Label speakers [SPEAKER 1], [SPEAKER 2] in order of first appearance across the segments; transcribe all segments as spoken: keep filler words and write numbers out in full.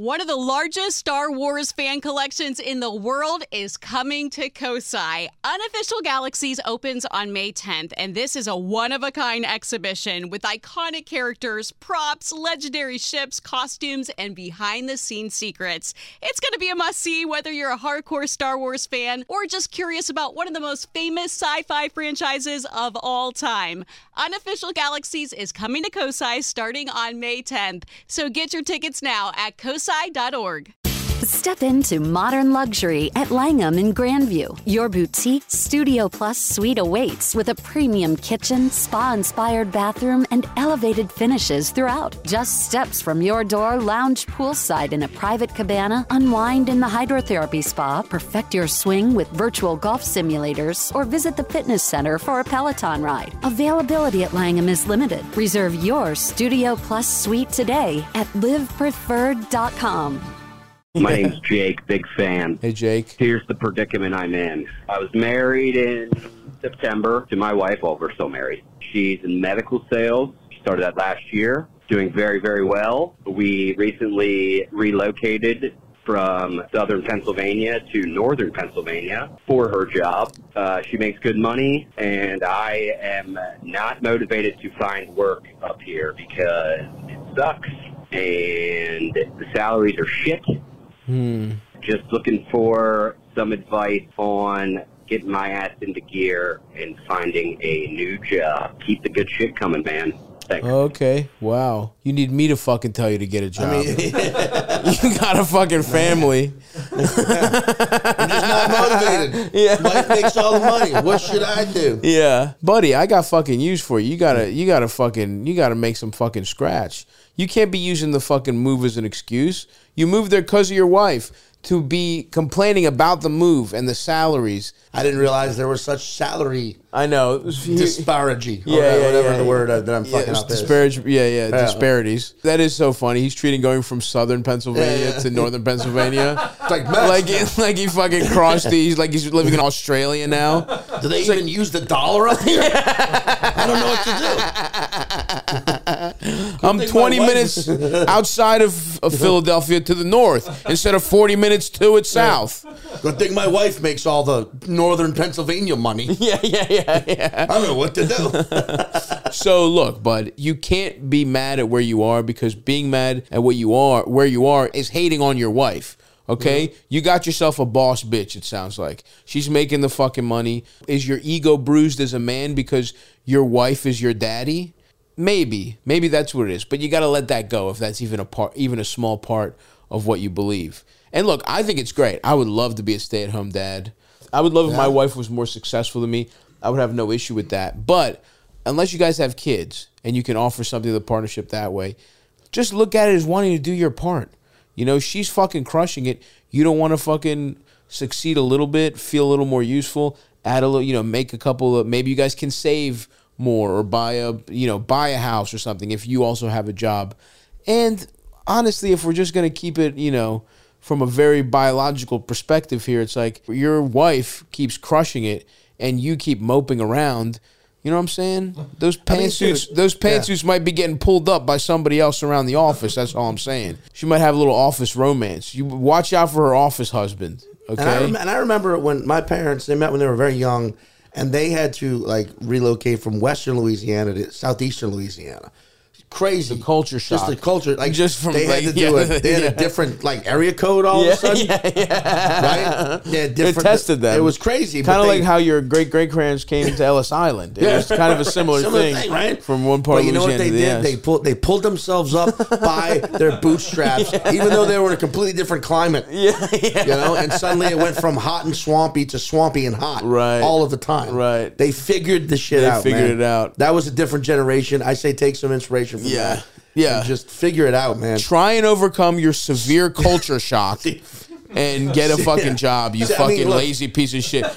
[SPEAKER 1] One of the largest Star Wars fan collections in the world is coming to Kosai. Unofficial Galaxies opens on May tenth, and this is a one-of-a-kind exhibition with iconic characters, props, legendary ships, costumes, and behind-the-scenes secrets. It's going to be a must-see whether you're a hardcore Star Wars fan or just curious about one of the most famous sci-fi franchises of all time. Unofficial Galaxies is coming to Kosai starting on May tenth, so get your tickets now at kosai dot org.
[SPEAKER 2] Step into modern luxury at Langham in Grandview. Your boutique Studio Plus suite awaits with a premium kitchen, spa-inspired bathroom, and elevated finishes throughout. Just steps from your door, lounge poolside in a private cabana, unwind in the hydrotherapy spa, perfect your swing with virtual golf simulators, or visit the fitness center for a Peloton ride. Availability at Langham is limited. Reserve your Studio Plus suite today at live preferred dot com.
[SPEAKER 3] My name's Jake, big fan.
[SPEAKER 4] Hey, Jake.
[SPEAKER 3] Here's the predicament I'm in. I was married in September to my wife. Well, we're still married. She's in medical sales. She started that last year, doing very, very well. We recently relocated from southern Pennsylvania to northern Pennsylvania for her job. Uh, she makes good money, and I am not motivated to find work up here because it sucks, and the salaries are shit.
[SPEAKER 4] Hmm.
[SPEAKER 3] Just looking for some advice on getting my ass into gear and finding a new job. Keep the good shit coming, man. Thanks.
[SPEAKER 4] Okay. Wow. You need me to fucking tell you to get a job. I mean, you got a fucking family.
[SPEAKER 5] I'm just not motivated.
[SPEAKER 4] Yeah.
[SPEAKER 5] Wife makes all the money. What should I do?
[SPEAKER 4] Yeah. Buddy, I got fucking use for you. You gotta you gotta fucking you gotta make some fucking scratch. You can't be using the fucking move as an excuse. You moved there because of your wife. To be complaining about the move and the salaries.
[SPEAKER 5] I didn't realize there was such salary
[SPEAKER 4] I know. It was,
[SPEAKER 5] disparity.
[SPEAKER 4] Yeah,
[SPEAKER 5] or
[SPEAKER 4] yeah,
[SPEAKER 5] whatever
[SPEAKER 4] yeah,
[SPEAKER 5] the
[SPEAKER 4] yeah.
[SPEAKER 5] word that I'm
[SPEAKER 4] yeah,
[SPEAKER 5] fucking up is.
[SPEAKER 4] disparage, yeah, yeah,
[SPEAKER 5] Yeah.
[SPEAKER 4] disparities. That is so funny. He's treating going from southern Pennsylvania
[SPEAKER 5] Yeah, yeah.
[SPEAKER 4] to northern Pennsylvania.
[SPEAKER 5] It's like mess.
[SPEAKER 4] like, he- like he fucking crossed these, like he's living in Australia now.
[SPEAKER 5] Do they even use the dollar up here? I don't know what to do.
[SPEAKER 4] I'm
[SPEAKER 5] thing
[SPEAKER 4] twenty
[SPEAKER 5] my wife-
[SPEAKER 4] minutes outside of, of Philadelphia to the north instead of forty minutes to its south.
[SPEAKER 5] Good thing my wife makes all the northern Pennsylvania money.
[SPEAKER 4] Yeah, yeah, yeah, yeah.
[SPEAKER 5] I don't know what to do.
[SPEAKER 4] So look, bud, you can't be mad at where you are because being mad at what you are, where you are, is hating on your wife. Okay, mm-hmm. You got yourself a boss bitch. It sounds like she's making the fucking money. Is your ego bruised as a man because your wife is your daddy? Maybe, maybe that's what it is. But you got to let that go if that's even a part, even a small part of what you believe. And look, I think it's great. I would love to be a stay-at-home dad. I would love if my wife was more successful than me. I would have no issue with that. But unless you guys have kids and you can offer something to the partnership that way, just look at it as wanting to do your part. You know, she's fucking crushing it. You don't want to fucking succeed a little bit, feel a little more useful, add a little, you know, make a couple of, maybe you guys can save more or buy a, you know, buy a house or something if you also have a job. And honestly, if we're just going to keep it, you know, from a very biological perspective here, it's like your wife keeps crushing it and you keep moping around. You know what I'm saying? Those pantsuits, I mean, those pantsuits yeah. might be getting pulled up by somebody else around the office. That's all I'm saying. She might have a little office romance. You watch out for her office husband. Okay.
[SPEAKER 5] And I, rem- and I remember when my parents, they met when they were very young, and they had to like relocate from Western Louisiana to Southeastern Louisiana. Crazy.
[SPEAKER 4] The culture shock.
[SPEAKER 5] Just the culture. Like,
[SPEAKER 4] Just from,
[SPEAKER 5] they
[SPEAKER 4] like,
[SPEAKER 5] had to do
[SPEAKER 4] yeah,
[SPEAKER 5] it. They had
[SPEAKER 4] yeah.
[SPEAKER 5] a different, like, area code all
[SPEAKER 4] yeah,
[SPEAKER 5] of a sudden.
[SPEAKER 4] Yeah, yeah.
[SPEAKER 5] Right? Yeah,
[SPEAKER 4] It
[SPEAKER 5] different.
[SPEAKER 4] tested them.
[SPEAKER 5] It was crazy.
[SPEAKER 4] Kind of
[SPEAKER 5] they,
[SPEAKER 4] like how your great-great-grandparents came to Ellis Island. It
[SPEAKER 5] Yeah.
[SPEAKER 4] was kind of a similar,
[SPEAKER 5] Similar
[SPEAKER 4] thing,
[SPEAKER 5] thing, right?
[SPEAKER 4] from one part
[SPEAKER 5] But you
[SPEAKER 4] of
[SPEAKER 5] know what
[SPEAKER 4] Louisiana
[SPEAKER 5] they
[SPEAKER 4] to the
[SPEAKER 5] did? They
[SPEAKER 4] next.
[SPEAKER 5] pulled they pulled themselves up by their bootstraps, even though they were in a completely different climate.
[SPEAKER 4] Yeah, yeah.
[SPEAKER 5] You know, and suddenly it went from hot and swampy to swampy and hot.
[SPEAKER 4] Right.
[SPEAKER 5] All of the time.
[SPEAKER 4] Right.
[SPEAKER 5] They figured the shit
[SPEAKER 4] They
[SPEAKER 5] out.
[SPEAKER 4] figured
[SPEAKER 5] man.
[SPEAKER 4] it out.
[SPEAKER 5] That was a different generation. I say take some inspiration from
[SPEAKER 4] Yeah.
[SPEAKER 5] that.
[SPEAKER 4] Yeah.
[SPEAKER 5] And just figure it out, man.
[SPEAKER 4] Try and overcome your severe culture shock and get a fucking
[SPEAKER 5] Yeah.
[SPEAKER 4] job, you
[SPEAKER 5] See, I
[SPEAKER 4] fucking
[SPEAKER 5] mean, look-
[SPEAKER 4] lazy piece of shit.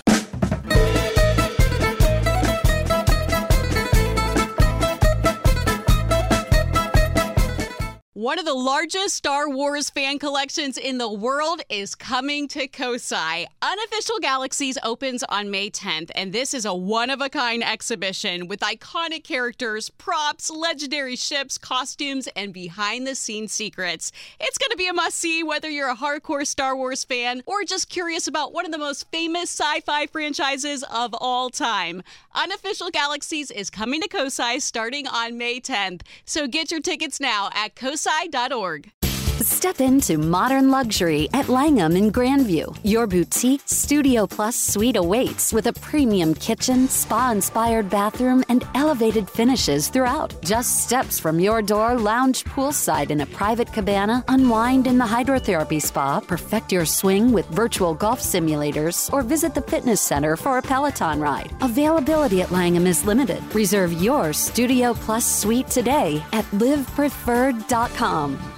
[SPEAKER 1] One of the largest Star Wars fan collections in the world is coming to Kosai. Unofficial Galaxies opens on May tenth, and this is a one-of-a-kind exhibition with iconic characters, props, legendary ships, costumes, and behind-the-scenes secrets. It's going to be a must-see whether you're a hardcore Star Wars fan or just curious about one of the most famous sci-fi franchises of all time. Unofficial Galaxies is coming to Kosai starting on May tenth, so get your tickets now at kosai dot org.
[SPEAKER 2] Step into modern luxury at Langham in Grandview. Your boutique Studio Plus suite awaits with a premium kitchen, spa-inspired bathroom, and elevated finishes throughout. Just steps from your door, lounge poolside in a private cabana, unwind in the hydrotherapy spa, perfect your swing with virtual golf simulators, or visit the fitness center for a Peloton ride. Availability at Langham is limited. Reserve your Studio Plus suite today at live preferred dot com.